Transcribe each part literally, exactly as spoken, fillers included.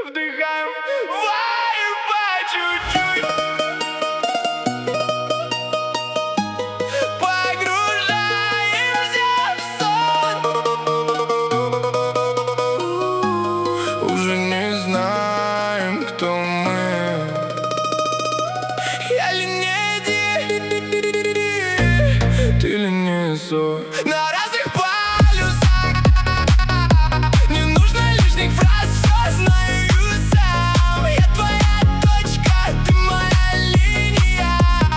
Вдыхаем вайб по чуть-чуть, погружаемся в сон. Уже не знаем, кто мы. Я ли не Ди, ты ли не Со. На разных полюсах не нужно лишних фраз, все знаю сам. Я твоя точка, ты моя линия.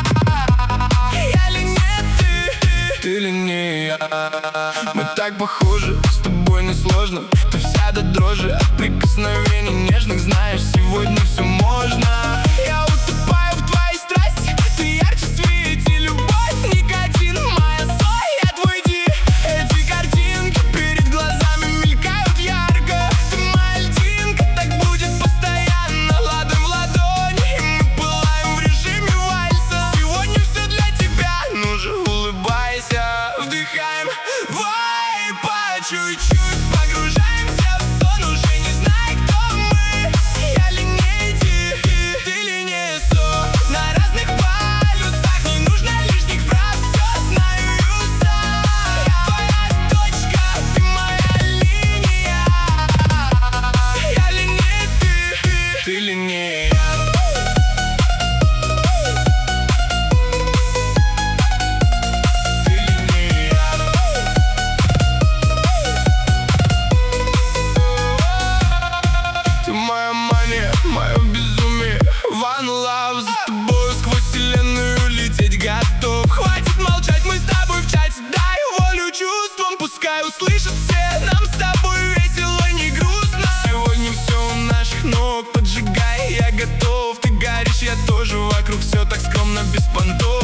Я ли не ты, ты ли не я. Мы так похожи, с тобой несложно. Ты вся до дрожи от прикосновений нежных. Знаешь, сегодня все можно. Я утопаю в твоей страсти, ты ярче свети, любовь, никотин, моя соль, я твой Ди. Эти картинки перед глазами мелькают ярко. Ты моя льдинка, так будет постоянно. Ладонь в ладони, и мы пылаем в режиме вальса. Сегодня все для тебя, ну же улыбайся. Вдыхаем вайб по чуть-чуть, погружаемся в сон, уже не зная, кто мы. Я ли не Ди, ты ли не Со. На разных полюсах не нужно лишних фраз, все знаю сам. Я твоя точка, ты моя линия. Я ли не ты, ты ли не я. Моя мания, мое безумие, one love. За тобой сквозь вселенную лететь готов. Хватит молчать, мы с тобой в чате. Дай волю чувствам, пускай услышат все. Нам с тобой весело, не грустно. Сегодня все у наших ног, поджигай, я готов. Ты горишь, я тоже, вокруг все так скромно, без понтов.